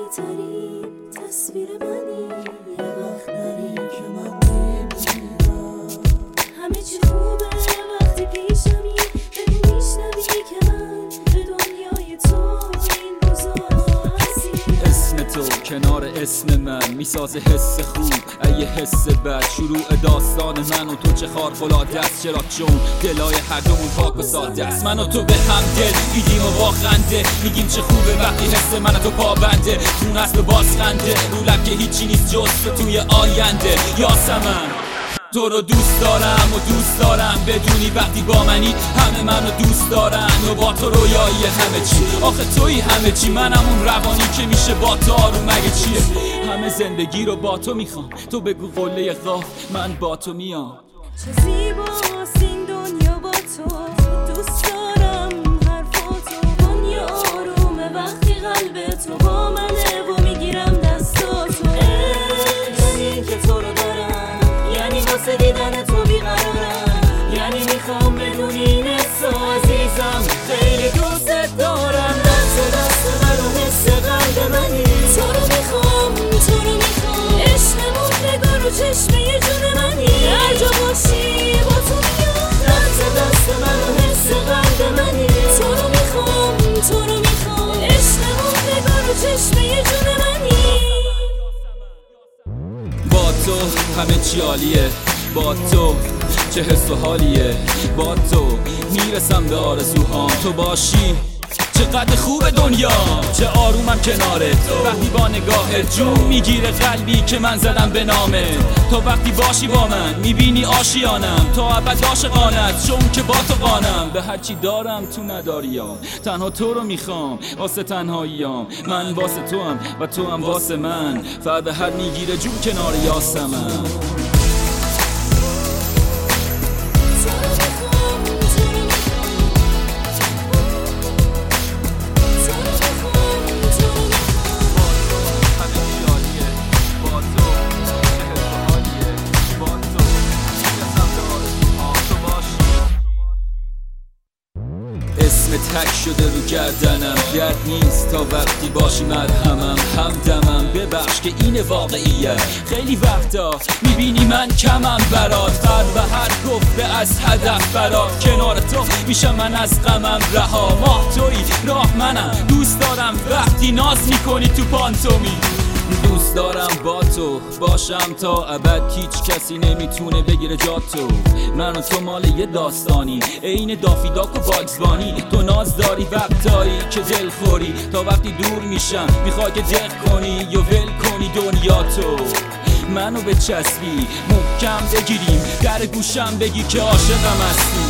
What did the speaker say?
ترین تصویر منی، یه وقت نری که من نمیرم. همه چی خوبه وقتی پیشمی، بگو میشنوی که من به دنیای تو این روزا هستی. اسم تو کنار اسم من میسازه حس خوب، ای حس بد شروع داستان من و تو چه خارق‌العاده است. چرا؟ چون دلای هر دومون پاک و ساده است. من و تو به هم دل میدیم و با خنده میگیم چه خوبه وقتی حس من و تو پابنده. خون است و باز خنده رو لب که هیچی نیست جز تو توی آینده. یاسمن تو رو دوست دارم و دوست دارم بدونی وقتی با منی همه منو دوست دارن و با تو رویایی همه چی. آخه تویی همه چی، منم اون روانی که میشه با تو آروم. مگه چیه؟ همه زندگی رو با تو میخوام، تو بگو قله قاف من با تو میام. چه زیباست این دنیا با تو، دوست دارم حرفاتو. دنیا آرومه وقتی قلب تو با منه و میگیرم دستاتو. یعنی که تو رو دارم، یعنی واسه دیدن تو بیقرارم، یعنی میخوام بدونی این حسو عزیزم خیلی دوست دارم. دست من و حس قلب منی، تو رو میخوام تو رو میخوام. عشقمون نگاه رو چشمه جون منی، هر جا باشی با تو میام. دست من و حس قلب منی، تو رو میخوام تو رو میخوام. عشقمون نگاه رو چشمه جون منی. با تو همه چی عالیه، با تو چه حس و حالیه، با تو میرسم به آرزوهام. تو باشی چقدر خوب دنیا، چه آرومم کنارت وقتی با نگاهت جون میگیره قلبی که من زدم به نامه. تو وقتی باشی با من میبینی آشیانم، تا ابد عاشقانت چون که با تو قانم. به هرچی دارم تو نداریام، تنها تو رو میخوام واسه تنهاییام. من واسه تو هم و تو هم واسه من، فرد حد میگیره جون کنار یاسمن. اسم تک شده رو گردنم، گرد نیست تا وقتی باشی مرهمم. همدمم ببخش که این واقعیه، خیلی وقتا میبینی من کمم برات. فرد و هر گفته از هدف برات، کنار تو میشم من از غمم رها. ماه تویی راه منم، دوست دارم وقتی ناز میکنی تو پانتومی. دوست دارم با تو باشم تا ابد، هیچ کسی نمیتونه بگیره جاتو. من و تو مال یه داستانی، عین دافی داک و باگزبانی. تو ناز داری وقتایی که دل خوری، تا وقتی دور میشم میخوای که دق کنی یا ول کنی دنیا تو. منو به چسبی محکم بگیریم، در گوشم بگی که عاشقم هستی.